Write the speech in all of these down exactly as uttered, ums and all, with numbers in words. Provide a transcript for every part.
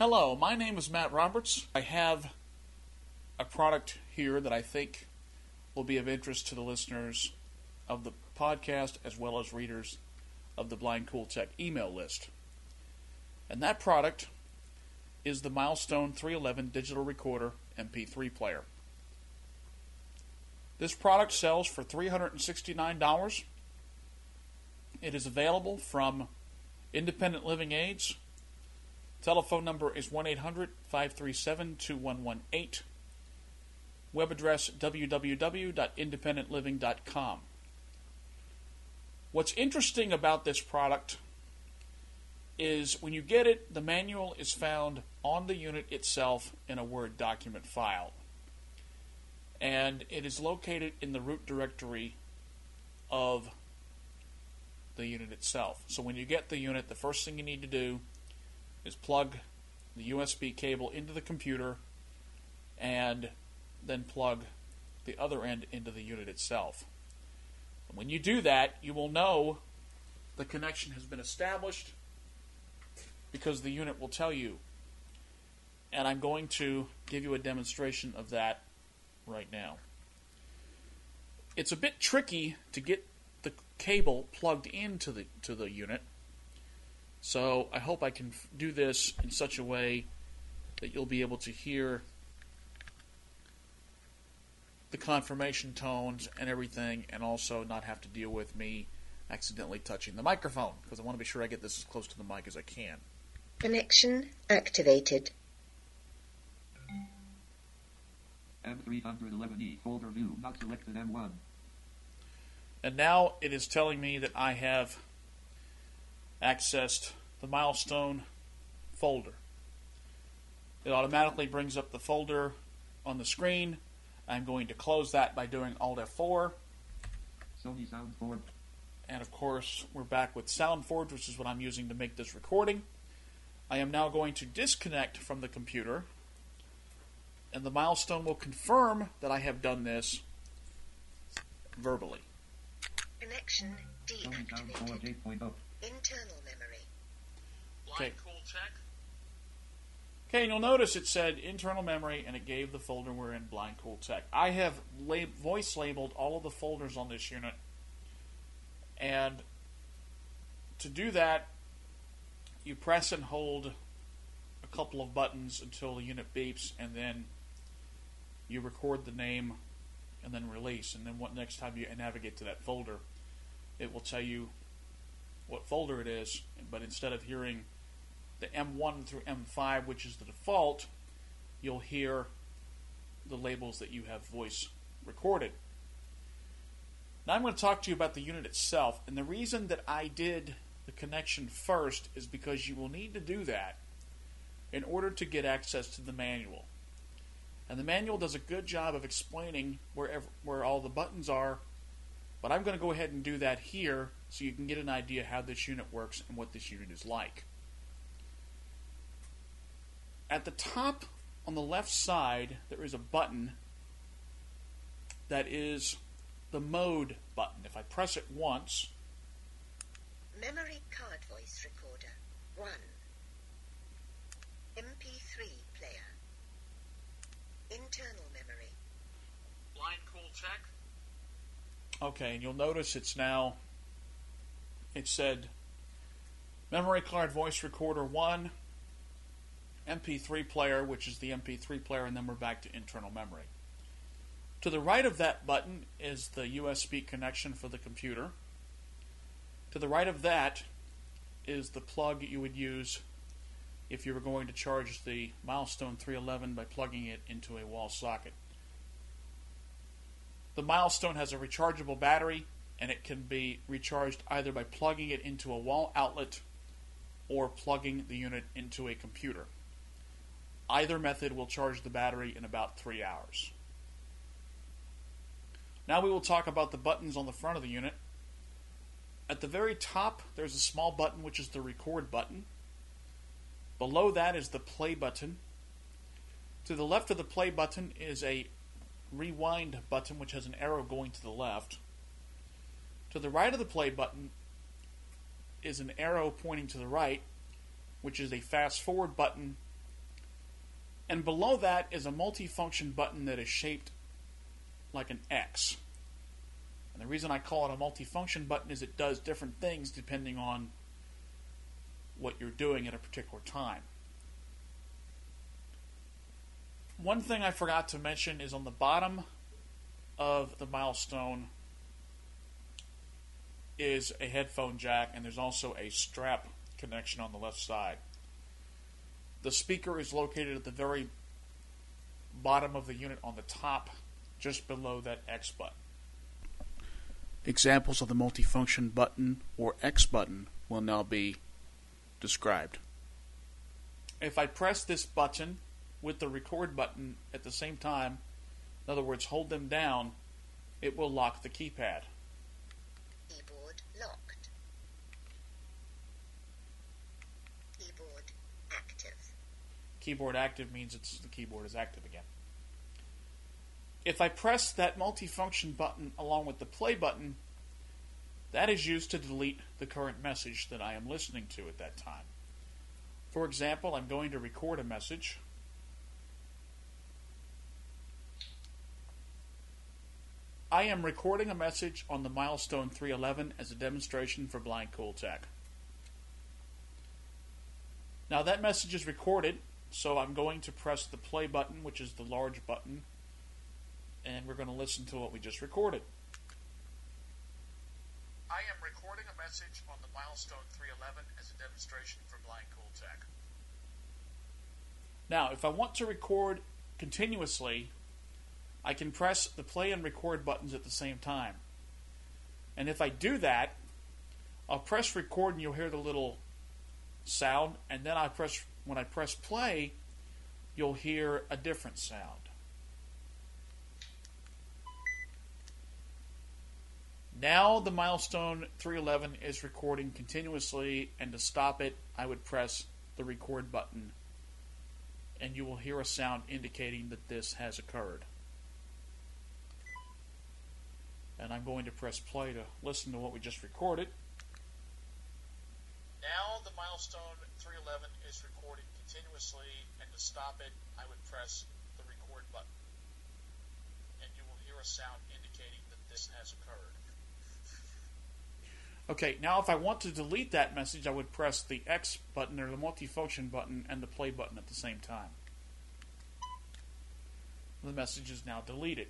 Hello, my name is Matt Roberts. I have a product here that I think will be of interest to the listeners of the podcast as well as readers of the Blind Cool Tech email list. And that product is the Milestone three eleven Digital Recorder M P three player. This product sells for three hundred sixty-nine dollars. It is available from Independent Living Aids. Telephone number is one eight hundred, five three seven, two one one eight. Web address w w w dot independent living dot com. What's interesting about this product is when you get it, the manual is found on the unit itself in a Word document file. And it is located in the root directory of the unit itself. So when you get the unit, the first thing you need to do is plug the U S B cable into the computer and then plug the other end into the unit itself. And when you do that, you will know the connection has been established because the unit will tell you. And I'm going to give you a demonstration of that right now. It's a bit tricky to get the cable plugged into the to the unit. So I hope I can do this in such a way that you'll be able to hear the confirmation tones and everything, and also not have to deal with me accidentally touching the microphone, because I want to be sure I get this as close to the mic as I can. Connection activated. M three eleven E folder view not selected M one. And now it is telling me that I have accessed the Milestone folder. It automatically brings up the folder on the screen. I'm going to close that by doing Alt F four. Sony SoundForge. And of course, we're back with SoundForge, which is what I'm using to make this recording. I am now going to disconnect from the computer, and the Milestone will confirm that I have done this verbally. Connection deactivated. eight point oh. Internal memory. Okay. Okay, and you'll notice it said internal memory, and it gave the folder we're in, Blind Cool Tech. I have lab- voice labeled all of the folders on this unit, and to do that, you press and hold a couple of buttons until the unit beeps, and then you record the name and then release. And then what next time you navigate to that folder, it will tell you what folder it is, but instead of hearing the M one through M five, which is the default, you'll hear the labels that you have voice recorded. Now I'm going to talk to you about the unit itself, and the reason that I did the connection first is because you will need to do that in order to get access to the manual. And the manual does a good job of explaining wherever, where all the buttons are, but I'm going to go ahead and do that here so you can get an idea how this unit works and what this unit is like. At the top on the left side, there is a button that is the mode button. If I press it once, Memory card voice recorder. one. M P three player. Internal memory. Blind Cool Tech. Okay, and you'll notice it's now, it said memory card voice recorder one, M P three player, which is the M P three player, and then we're back to internal memory. To the right of that button is the U S B connection for the computer. To the right of that is the plug you would use if you were going to charge the Milestone three eleven by plugging it into a wall socket. The Milestone has a rechargeable battery, and it can be recharged either by plugging it into a wall outlet or plugging the unit into a computer. Either method will charge the battery in about three hours. Now we will talk about the buttons on the front of the unit. At the very top, there's a small button which is the record button. Below that is the play button. To the left of the play button is a rewind button which has an arrow going to the left. To the right of the play button is an arrow pointing to the right, which is a fast forward button And below that is a multifunction button that is shaped like an X. And the reason I call it a multifunction button is it does different things depending on what you're doing at a particular time. One thing I forgot to mention is on the bottom of the milestone is a headphone jack, and there's also a strap connection on the left side. The speaker is located at the very bottom of the unit on the top, just below that X button. Examples of the multifunction button or X button will now be described. If I press this button with the record button at the same time, in other words, hold them down, it will lock the keypad. Keyboard locked. Keyboard active. Keyboard active means it's the keyboard is active again. If I press that multifunction button along with the play button, that is used to delete the current message that I am listening to at that time. For example, I'm going to record a message. I am recording a message on the Milestone three eleven as a demonstration for Blind Cool Tech. Now that message is recorded, so I'm going to press the play button, which is the large button, and we're going to listen to what we just recorded. I am recording a message on the Milestone three eleven as a demonstration for Blind Cool Tech. Now, if I want to record continuously, I can press the play and record buttons at the same time. And if I do that, I'll press record and you'll hear the little sound, and then I press when I press play, you'll hear a different sound. Now the Milestone three eleven is recording continuously, and to stop it, I would press the record button, and you will hear a sound indicating that this has occurred. And I'm going to press play to listen to what we just recorded. Now the Milestone three eleven is recording continuously, and to stop it, I would press the record button, and you will hear a sound indicating that this has occurred. Okay, now if I want to delete that message, I would press the X button or the multifunction button and the play button at the same time. The message is now deleted.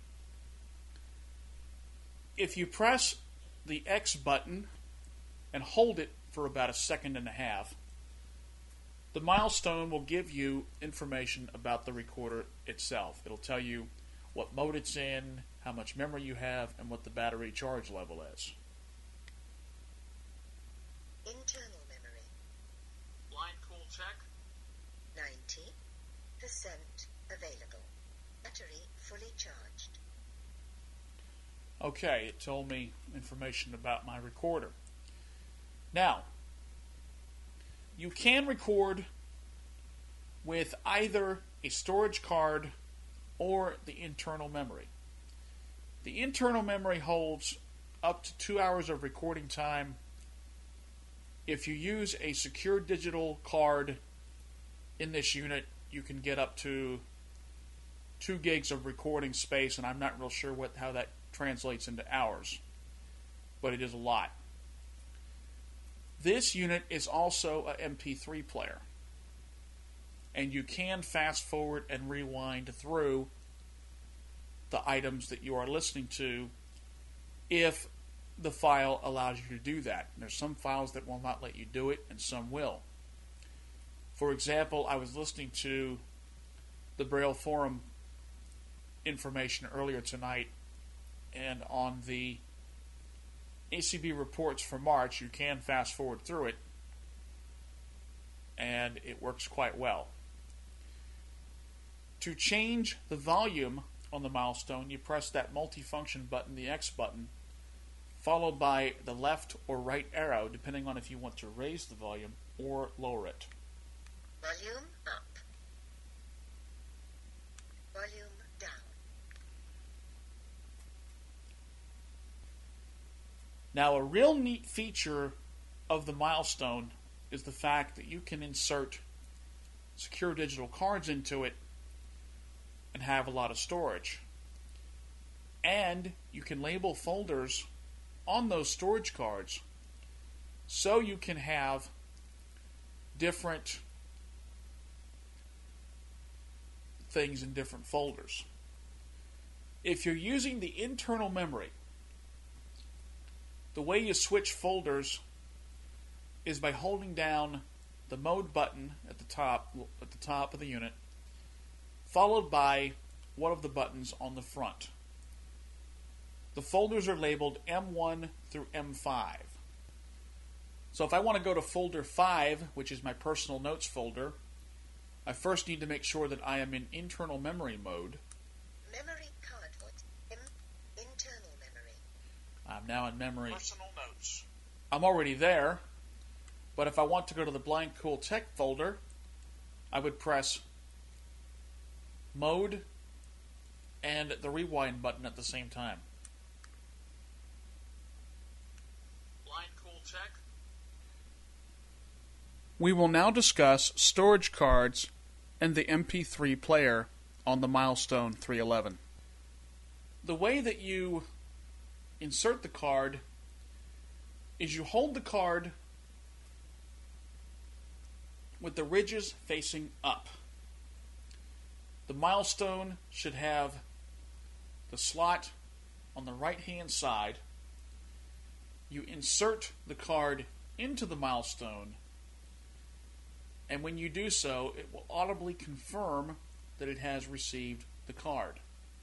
If you press the X button and hold it for about a second and a half, the milestone will give you information about the recorder itself. It'll tell you what mode it's in, how much memory you have, and what the battery charge level is. Internal memory. Blind Cool Tech. ninety percent available. Battery fully charged. Okay, it told me information about my recorder. Now, you can record with either a storage card or the internal memory. The internal memory holds up to two hours of recording time. If you use a secure digital card in this unit, you can get up to two gigs of recording space, and I'm not real sure what how that translates into hours, but it is a lot. This unit is also a M P three player, and you can fast forward and rewind through the items that you are listening to if the file allows you to do that. And there's some files that will not let you do it, and some will. For example, I was listening to the Braille Forum information earlier tonight, and on the A C B reports for March, you can fast forward through it, and it works quite well. To change the volume on the milestone, you press that multifunction button, the X button, followed by the left or right arrow, depending on if you want to raise the volume or lower it. Volume up. Volume down. Now, a real neat feature of the milestone is the fact that you can insert secure digital cards into it and have a lot of storage. And you can label folders on those storage cards so you can have different things in different folders. If you're using the internal memory, the way you switch folders is by holding down the mode button at the top at the top of the unit, followed by one of the buttons on the front. The folders are labeled M one through M five. So if I want to go to folder five, which is my personal notes folder, I first need to make sure that I am in internal memory mode. Memory card voice. M. Internal memory. I'm now in memory. Personal notes. I'm already there, but if I want to go to the Blind Cool Tech folder, I would press mode and the rewind button at the same time. Blind Cool Tech. We will now discuss storage cards and the M P three player on the Milestone three eleven. The way that you insert the card is you hold the card with the ridges facing up. The Milestone should have the slot on the right hand side. You insert the card into the Milestone, and when you do so, it will audibly confirm that it has received the card.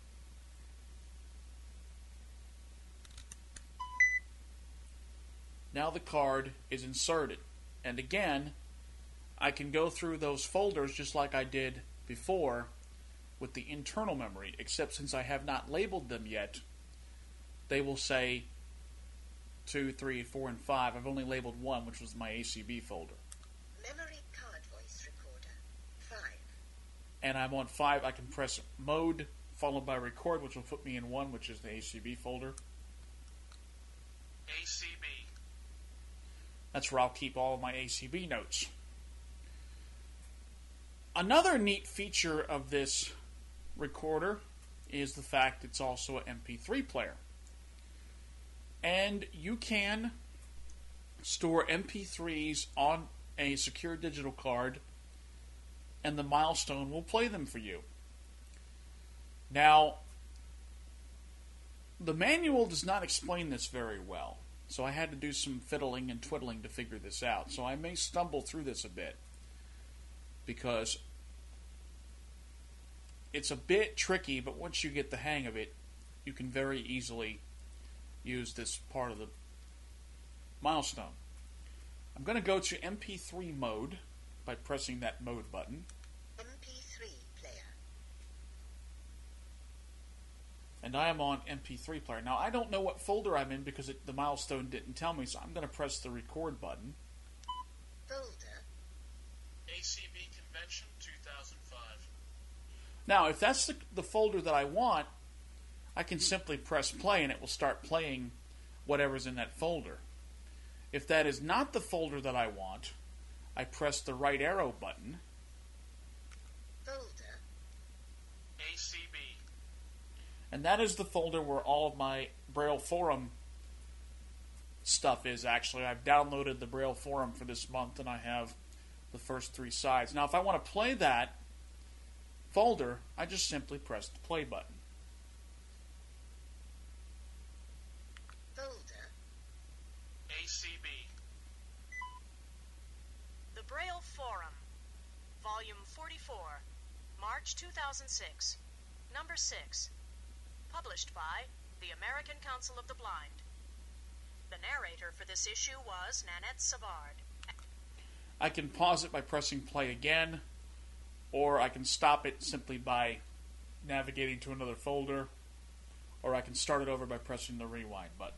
Now the card is inserted. And again, I can go through those folders just like I did before with the internal memory, except since I have not labeled them yet, they will say two, three, four, and five. I've only labeled one, which was my A C B folder. Memory card voice recorder. five. And I'm on five. I can press mode followed by record, which will put me in one, which is the A C B folder. A C B. That's where I'll keep all of my A C B notes. Another neat feature of this recorder is the fact it's also an M P three player. And you can store M P threes on a secure digital card, and the Milestone will play them for you. Now, the manual does not explain this very well, so I had to do some fiddling and twiddling to figure this out. So I may stumble through this a bit, because it's a bit tricky, but once you get the hang of it, you can very easily use this part of the Milestone. I'm going to go to M P three mode by pressing that mode button. M P three player. And I am on M P three player. Now, I don't know what folder I'm in because it, the Milestone didn't tell me, so I'm going to press the record button. Folder. A C B Convention two thousand five. Now, if that's the, the folder that I want, I can simply press play and it will start playing whatever's in that folder. If that is not the folder that I want, I press the right arrow button. Folder. A C B. And that is the folder where all of my Braille Forum stuff is, actually. I've downloaded the Braille Forum for this month, and I have the first three sides. Now, if I want to play that folder, I just simply press the play button. Folder. A C B. The Braille Forum, Volume forty-four, March two thousand six, Number six, published by the American Council of the Blind. The narrator for this issue was Nanette Savard. I can pause it by pressing play again, or I can stop it simply by navigating to another folder, or I can start it over by pressing the rewind button.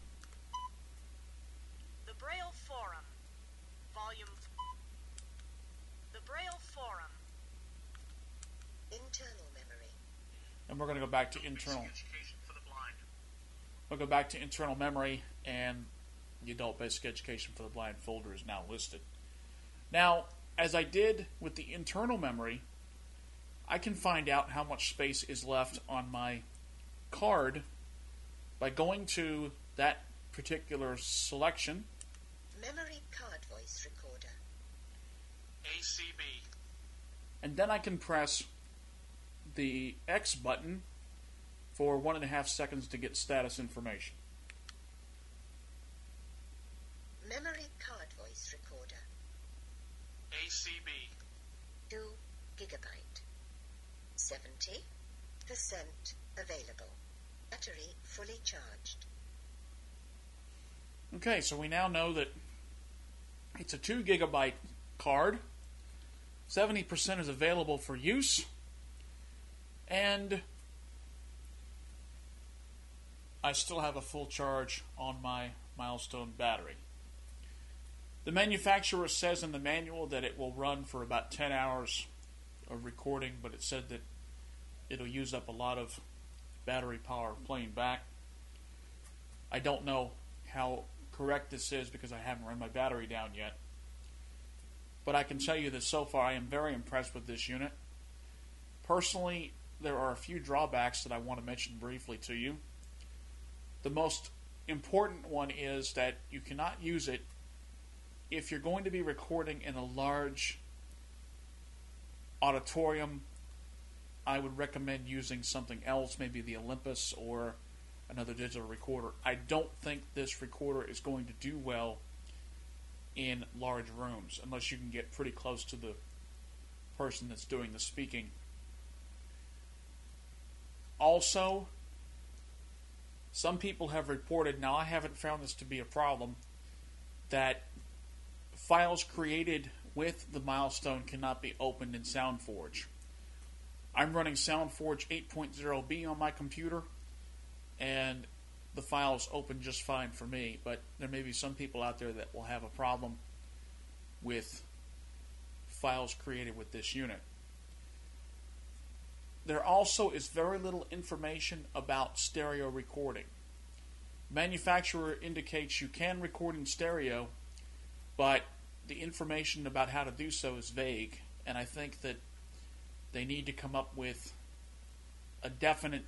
The Braille Forum, Volume The Braille Forum. Internal memory. And we're going to go back to internal. Basic Education for the Blind. We'll go back to internal memory, and the Adult Basic Education for the Blind folder is now listed. Now, as I did with the internal memory, I can find out how much space is left on my card by going to that particular selection. Memory card voice recorder. A C B. And then I can press the X button for one and a half seconds to get status information. Memory card voice recorder. A C B. two gigabyte. seventy percent available. Battery fully charged. Okay, so we now know that it's a two gigabyte card. seventy percent is available for use. And I still have a full charge on my Milestone battery. The manufacturer says in the manual that it will run for about ten hours of recording, but it said that it'll use up a lot of battery power playing back. I don't know how correct this is because I haven't run my battery down yet. But I can tell you that so far I am very impressed with this unit. Personally, there are a few drawbacks that I want to mention briefly to you. The most important one is that you cannot use it if you're going to be recording in a large auditorium. I would recommend using something else, maybe the Olympus or another digital recorder. I don't think this recorder is going to do well in large rooms unless you can get pretty close to the person that's doing the speaking. Also, some people have reported, now I haven't found this to be a problem, that files created with the Milestone cannot be opened in SoundForge. I'm running SoundForge eight point oh B on my computer, and the files open just fine for me, but there may be some people out there that will have a problem with files created with this unit. There also is very little information about stereo recording. Manufacturer indicates you can record in stereo, but the information about how to do so is vague, and I think that they need to come up with a definite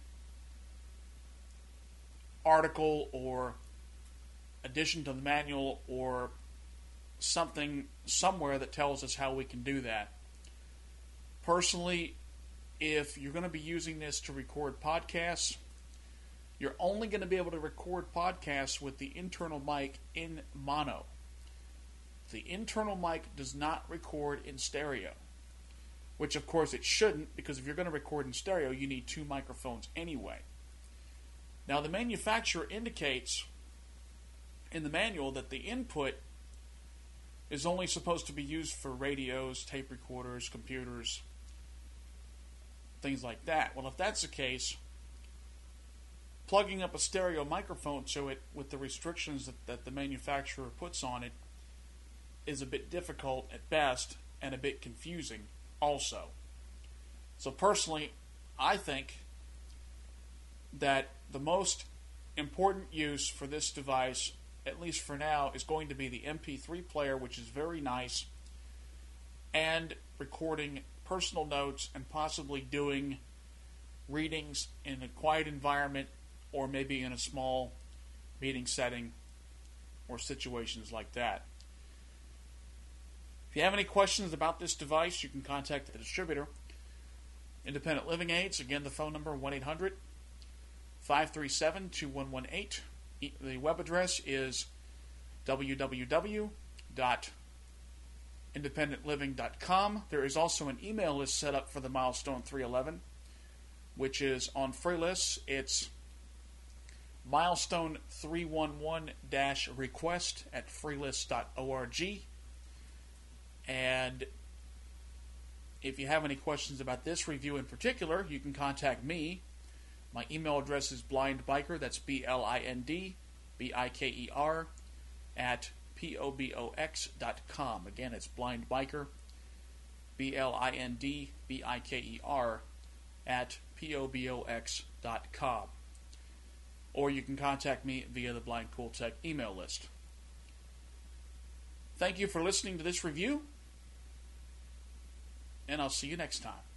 article or addition to the manual or something somewhere that tells us how we can do that. Personally, if you're going to be using this to record podcasts, you're only going to be able to record podcasts with the internal mic in mono. The internal mic does not record in stereo, which of course it shouldn't, because if you're going to record in stereo, you need two microphones anyway. Now, the manufacturer indicates in the manual that the input is only supposed to be used for radios, tape recorders, computers, things like that. Well, if that's the case, plugging up a stereo microphone to it with the restrictions that, that the manufacturer puts on it is a bit difficult at best and a bit confusing also. So personally, I think that the most important use for this device, at least for now, is going to be the M P three player, which is very nice, and recording personal notes and possibly doing readings in a quiet environment or maybe in a small meeting setting or situations like that. If you have any questions about this device, you can contact the distributor. Independent Living Aids, again, the phone number one eight hundred, five three seven, two one one eight. The web address is w w w dot independent living dot com. There is also an email list set up for the Milestone three eleven, which is on Freelist. It's milestone three one one dash request at freelist dot org. And if you have any questions about this review in particular, you can contact me. My email address is blindbiker, that's B L I N D B I K E R, at P O B O X dot com. Again, it's blindbiker, B L I N D B I K E R, at P O B O X dot com. Or you can contact me via the Blind Cool Tech email list. Thank you for listening to this review. and I'll see you next time.